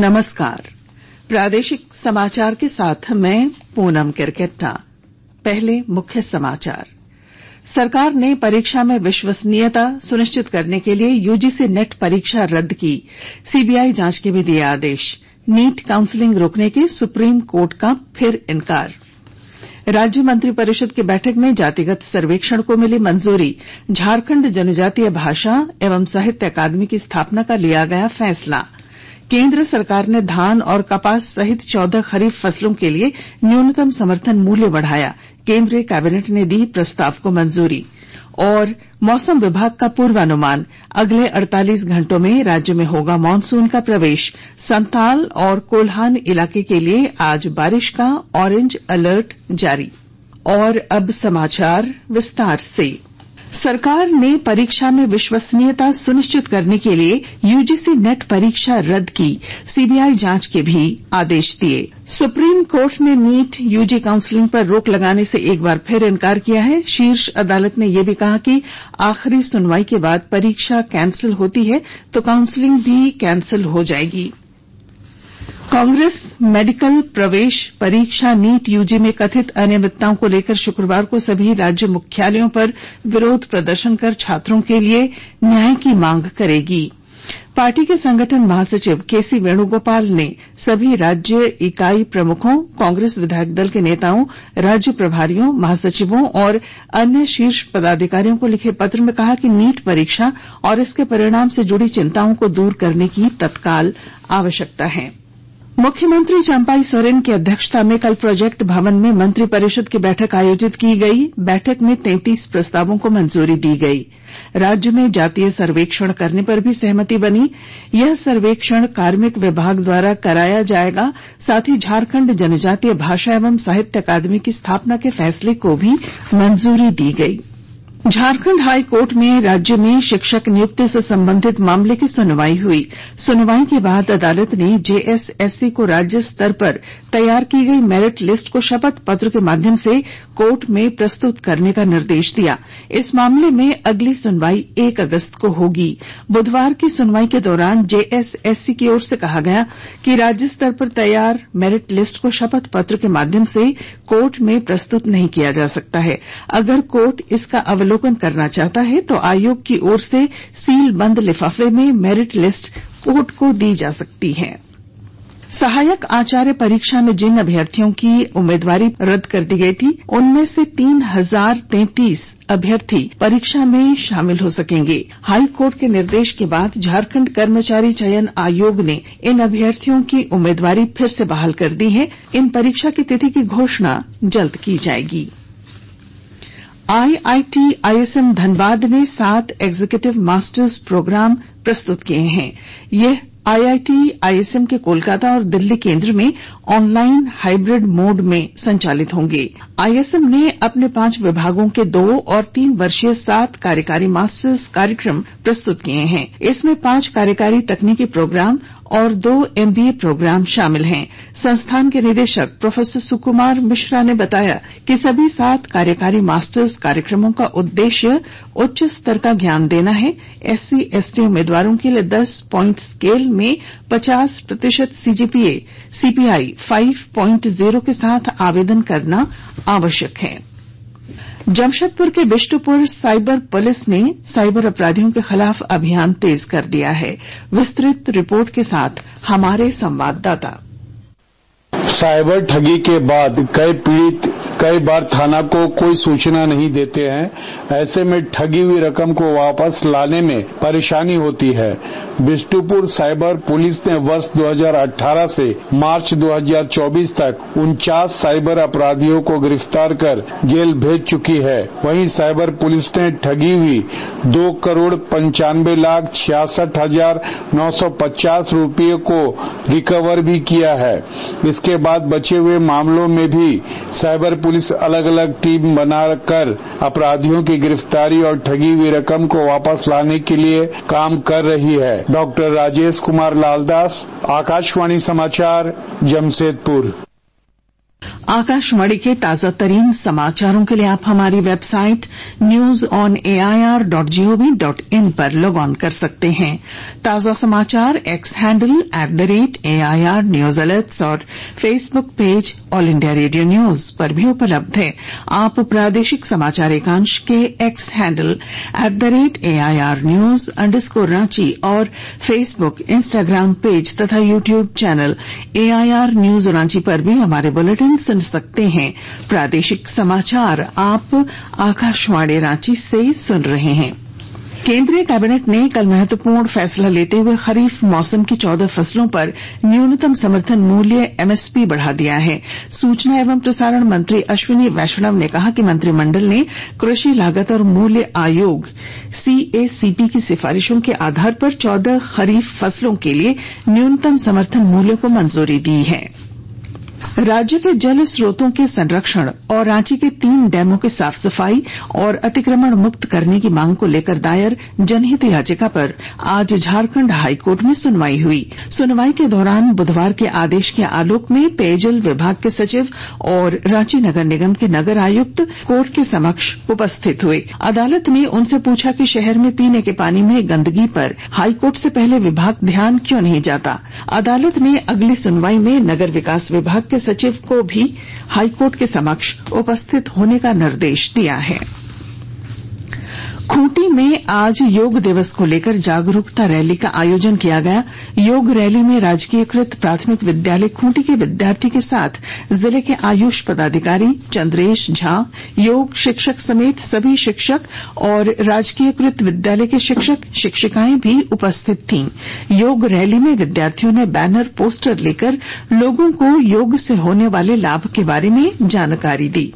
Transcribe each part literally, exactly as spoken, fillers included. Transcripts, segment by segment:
नमस्कार। प्रादेशिक समाचार के साथ मैं पूनम किरकेट्टा। पहले मुख्य समाचार। सरकार ने परीक्षा में विश्वसनीयता सुनिश्चित करने के लिए यूजीसी नेट परीक्षा रद्द की। सीबीआई जांच के भी दिए आदेश। नीट काउंसलिंग रोकने के सुप्रीम कोर्ट का फिर इनकार। राज्य मंत्रिपरिषद की बैठक में जातिगत सर्वेक्षण को मिली मंजूरी। झारखंड जनजातीय भाषा एवं साहित्य अकादमी की स्थापना का लिया गया फैसला। केंद्र सरकार ने धान और कपास सहित चौदह खरीफ फसलों के लिए न्यूनतम समर्थन मूल्य बढ़ाया। केंद्रीय कैबिनेट ने दी प्रस्ताव को मंजूरी। और मौसम विभाग का पूर्वानुमान, अगले अड़तालीस घंटों में राज्य में होगा मानसून का प्रवेश। संताल और कोल्हान इलाके के लिए आज बारिश का ऑरेंज अलर्ट जारी। और अब समाचार विस्तार से। सरकार ने परीक्षा में विश्वसनीयता सुनिश्चित करने के लिए यूजीसी नेट परीक्षा रद्द की। सीबीआई जांच के भी आदेश दिए। सुप्रीम कोर्ट ने नीट यूजी काउंसलिंग पर रोक लगाने से एक बार फिर इनकार किया है। शीर्ष अदालत ने यह भी कहा कि आखिरी सुनवाई के बाद परीक्षा कैंसिल होती है तो काउंसलिंग भी कैंसिल हो जाएगी। कांग्रेस मेडिकल प्रवेश परीक्षा नीट यूजी में कथित अनियमितताओं को लेकर शुक्रवार को सभी राज्य मुख्यालयों पर विरोध प्रदर्शन कर छात्रों के लिए न्याय की मांग करेगी। पार्टी के संगठन महासचिव केसी वेणुगोपाल ने सभी राज्य इकाई प्रमुखों, कांग्रेस विधायक दल के नेताओं, राज्य प्रभारियों, महासचिवों और अन्य शीर्ष पदाधिकारियों को लिखे पत्र में कहा कि नीट परीक्षा और इसके परिणाम से जुड़ी चिंताओं को दूर करने की तत्काल आवश्यकता है। मुख्यमंत्री चंपाई सोरेन की अध्यक्षता में कल प्रोजेक्ट भवन में मंत्रिपरिषद की बैठक आयोजित की गई। बैठक में तैंतीस प्रस्तावों को मंजूरी दी गई। राज्य में जातीय सर्वेक्षण करने पर भी सहमति बनी। यह सर्वेक्षण कार्मिक विभाग द्वारा कराया जाएगा। साथ ही झारखंड जनजातीय भाषा एवं साहित्य अकादमी की स्थापना के फैसले को भी मंजूरी दी गई। झारखंड हाई कोर्ट में राज्य में शिक्षक नियुक्ति से संबंधित मामले की सुनवाई हुई। सुनवाई के बाद अदालत ने जेएसएससी को राज्य स्तर पर तैयार की गई मेरिट लिस्ट को शपथ पत्र के माध्यम से कोर्ट में प्रस्तुत करने का निर्देश दिया। इस मामले में अगली सुनवाई एक अगस्त को होगी। बुधवार की सुनवाई के दौरान जेएसएससी की ओर से कहा गया कि राज्य स्तर पर तैयार मेरिट लिस्ट को शपथ पत्र के माध्यम से कोर्ट में प्रस्तुत नहीं किया जा सकता है। अगर कोर्ट इसका अवलोकन करना चाहता है तो आयोग की ओर से सील बंद लिफाफे में मेरिट लिस्ट कोर्ट को दी जा सकती है। सहायक आचार्य परीक्षा में जिन अभ्यर्थियों की उम्मीदवारी रद्द कर दी गई थी, उनमें से तीन हजार तैंतीस अभ्यर्थी परीक्षा में शामिल हो सकेंगे। हाई कोर्ट के निर्देश के बाद झारखंड कर्मचारी चयन आयोग ने इन अभ्यर्थियों की उम्मीदवारी फिर से बहाल कर दी है। इन परीक्षा की तिथि की घोषणा जल्द की जाएगी। आईआईटी आईएसएम धनबाद ने सात एग्जीक्यूटिव मास्टर्स प्रोग्राम प्रस्तुत किए हैं। यह आईआईटी आईएसएम के कोलकाता और दिल्ली केंद्र में ऑनलाइन हाइब्रिड मोड में संचालित होंगे। आईएसएम ने अपने पांच विभागों के दो और तीन वर्षीय सात कार्यकारी मास्टर्स कार्यक्रम प्रस्तुत किए हैं। इसमें पांच कार्यकारी तकनीकी प्रोग्राम और दो एमबीए प्रोग्राम शामिल हैं। संस्थान के निदेशक प्रोफेसर सुकुमार मिश्रा ने बताया कि सभी सात कार्यकारी मास्टर्स कार्यक्रमों का उद्देश्य उच्च स्तर का ज्ञान देना है। एससी एसटी उम्मीदवारों के लिए दस पॉइंट स्केल में पचास प्रतिशत सीजीपीए सीपीआई पांच पॉइंट ज़ीरो के साथ आवेदन करना आवश्यक है। जमशेदपुर के बिष्टुपुर साइबर पुलिस ने साइबर अपराधियों के खिलाफ अभियान तेज कर दिया है। विस्तृत रिपोर्ट के साथ हमारे संवाददाता। साइबर ठगी के बाद कई पीड़ित कई बार थाना को कोई सूचना नहीं देते हैं। ऐसे में ठगी हुई रकम को वापस लाने में परेशानी होती है। बिष्टुपुर साइबर पुलिस ने वर्ष दो हज़ार अठारह से मार्च दो हज़ार चौबीस तक उनचास साइबर अपराधियों को गिरफ्तार कर जेल भेज चुकी है। वहीं साइबर पुलिस ने ठगी हुई दो करोड़ पंचानवे लाख छियासठ हजार नौ सौ पचास रूपये को रिकवर भी किया है। इसके बाद बचे हुए मामलों में भी साइबर पुलिस अलग अलग टीम बनाकर अपराधियों की गिरफ्तारी और ठगी हुई रकम को वापस लाने के लिए काम कर रही है। डॉक्टर राजेश कुमार लालदास, आकाशवाणी समाचार, जमशेदपुर। आकाशवाणी के ताजा तरीन समाचारों के लिए आप हमारी website news on AIR dot gov dot in पर लॉग ऑन कर सकते हैं। ताजा समाचार X handle at the rate AIR news alerts और Facebook page All India Radio news पर भी उपलब्ध है। आप प्रादेशिक समाचार एकांश के X handle at the rate AIR news underscore Ranchi और फेसबुक इंस्टाग्राम पेज तथा YouTube channel AIR news Ranchi पर भी हमारे बुलेटिन सुन सकते हैं। प्रादेशिक समाचार आप आकाशवाणी रांची से सुन रहे हैं। केंद्रीय कैबिनेट ने कल महत्वपूर्ण फैसला लेते हुए खरीफ मौसम की चौदह फसलों पर न्यूनतम समर्थन मूल्य एमएसपी बढ़ा दिया है। सूचना एवं प्रसारण मंत्री अश्विनी वैष्णव ने कहा कि मंत्रिमंडल ने कृषि लागत और मूल्य आयोग सीएसीपी की सिफारिशों के आधार पर चौदह खरीफ फसलों के लिए न्यूनतम समर्थन मूल्य को मंजूरी दी है। राज्य के जल स्रोतों के संरक्षण और रांची के तीन डैमों की साफ सफाई और अतिक्रमण मुक्त करने की मांग को लेकर दायर जनहित याचिका पर आज झारखंड हाईकोर्ट में सुनवाई हुई। सुनवाई के दौरान बुधवार के आदेश के आलोक में पेयजल विभाग के सचिव और रांची नगर निगम के नगर आयुक्त कोर्ट के समक्ष उपस्थित हुए। अदालत ने उनसे पूछा कि शहर में पीने के पानी में गंदगी पर हाईकोर्ट से पहले विभाग ध्यान क्यों नहीं जाता। अदालत ने अगली सुनवाई में नगर विकास विभाग के सचिव को भी हाईकोर्ट के समक्ष उपस्थित होने का निर्देश दिया है। खूंटी में आज योग दिवस को लेकर जागरूकता रैली का आयोजन किया गया। योग रैली में राजकीयकृत प्राथमिक विद्यालय खूंटी के विद्यार्थी के साथ जिले के आयुष पदाधिकारी चंद्रेश झा, योग शिक्षक समेत सभी शिक्षक और राजकीयकृत विद्यालय के शिक्षक शिक्षिकाएं भी उपस्थित थीं। योग रैली में विद्यार्थियों ने बैनर पोस्टर लेकर लोगों को योग से होने वाले लाभ के बारे में जानकारी दी।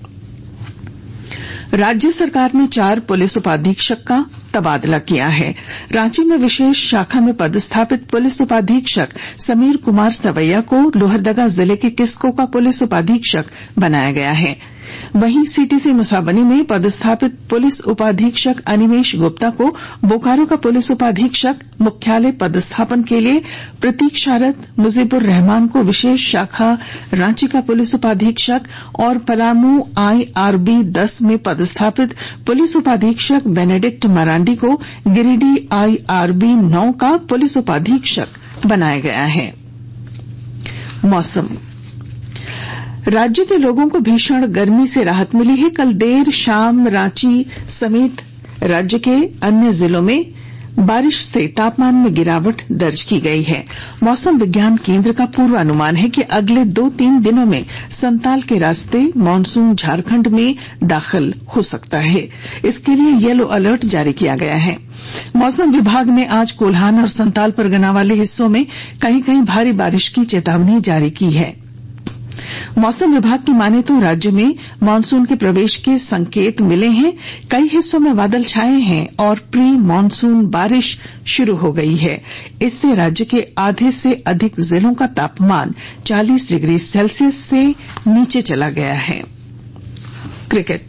राज्य सरकार ने चार पुलिस उपाधीक्षक का तबादला किया है। रांची में विशेष शाखा में पदस्थापित पुलिस उपाधीक्षक समीर कुमार सवैया को लोहरदगा जिले के किस्को का पुलिस उपाधीक्षक बनाया गया है। वहीं सीटीसी मुसाबनी में पदस्थापित पुलिस उपाधीक्षक अनिमेश गुप्ता को बोकारो का पुलिस उपाधीक्षक, मुख्यालय पदस्थापन के लिए प्रतीक्षारत मुजीबुर रहमान को विशेष शाखा रांची का पुलिस उपाधीक्षक और पलामू आईआरबी दस में पदस्थापित पुलिस उपाधीक्षक बेनेडिक्ट मरांडी को गिरिडीह आईआरबी नौ का पुलिस उपाधीक्षक बनाया गया है। मौसम। राज्य के लोगों को भीषण गर्मी से राहत मिली है। कल देर शाम रांची समेत राज्य के अन्य जिलों में बारिश से तापमान में गिरावट दर्ज की गई है। मौसम विज्ञान केंद्र का पूर्वानुमान है कि अगले दो तीन दिनों में संताल के रास्ते मानसून झारखंड में दाखिल हो सकता है। इसके लिए येलो अलर्ट जारी किया गया है। मौसम विभाग ने आज कोल्हान और संताल परगना वाले हिस्सों में कहीं कहीं भारी बारिश की चेतावनी जारी की है। मौसम विभाग की माने तो राज्य में मानसून के प्रवेश के संकेत मिले हैं। कई हिस्सों में बादल छाए हैं और प्री मानसून बारिश शुरू हो गई है। इससे राज्य के आधे से अधिक जिलों का तापमान चालीस डिग्री सेल्सियस से नीचे चला गया है। Cricket.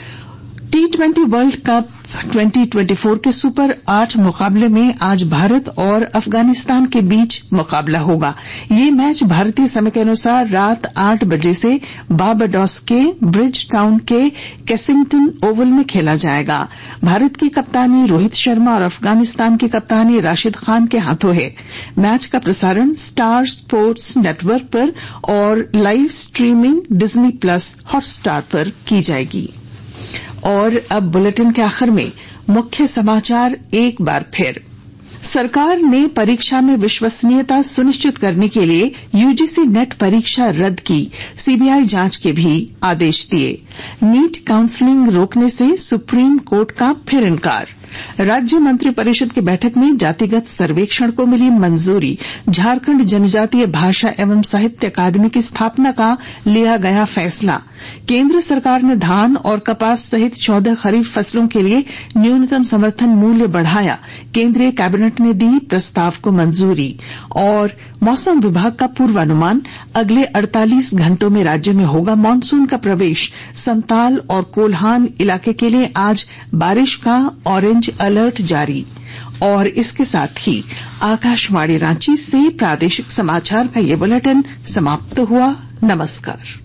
T twenty World Cup twenty twenty four के सुपर आठ मुकाबले में आज भारत और अफगानिस्तान के बीच मुकाबला होगा। ये मैच भारतीय समय के अनुसार रात आठ बजे से बारबाडोस के ब्रिज टाउन के केसिंगटन ओवल में खेला जाएगा। भारत की कप्तानी रोहित शर्मा और अफगानिस्तान की कप्तानी राशिद खान के हाथों है। मैच का प्रसारण स्टार स्पोर्ट्स नेटवर्क पर और live streaming Disney plus Hotstar पर की जाएगी। और अब बुलेटिन के आखिर में मुख्य समाचार एक बार फिर। सरकार ने परीक्षा में विश्वसनीयता सुनिश्चित करने के लिए यूजीसी नेट परीक्षा रद्द की। सीबीआई जांच के भी आदेश दिए। नीट काउंसलिंग रोकने से सुप्रीम कोर्ट का फिर इनकार। राज्य मंत्रिपरिषद की बैठक में जातिगत सर्वेक्षण को मिली मंजूरी। झारखंड जनजातीय भाषा एवं साहित्य अकादमी की स्थापना का लिया गया फैसला। केंद्र सरकार ने धान और कपास सहित चौदह खरीफ फसलों के लिए न्यूनतम समर्थन मूल्य बढ़ाया। केंद्रीय कैबिनेट ने दी प्रस्ताव को मंजूरी। और मौसम विभाग का पूर्वानुमान, अगले अड़तालीस घंटों में राज्य में होगा मानसून का प्रवेश। संताल और कोल्हान इलाके के लिए आज बारिश का ऑरेंज अलर्ट जारी। और इसके साथ ही आकाशवाणी रांची से प्रादेशिक समाचार का ये बुलेटिन समाप्त हुआ। नमस्कार।